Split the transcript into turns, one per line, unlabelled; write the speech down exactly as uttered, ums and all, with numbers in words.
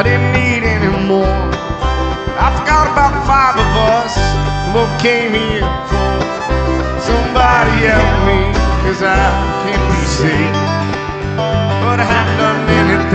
I didn't need any more. I forgot about five of us, what we came here for. Somebody help me, cause I can't be saved, but I haven't done anything